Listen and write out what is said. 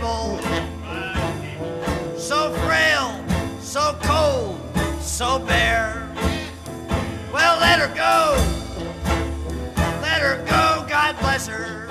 table. So frail, so cold, so bare. Well, let her go. Let her go, God bless her.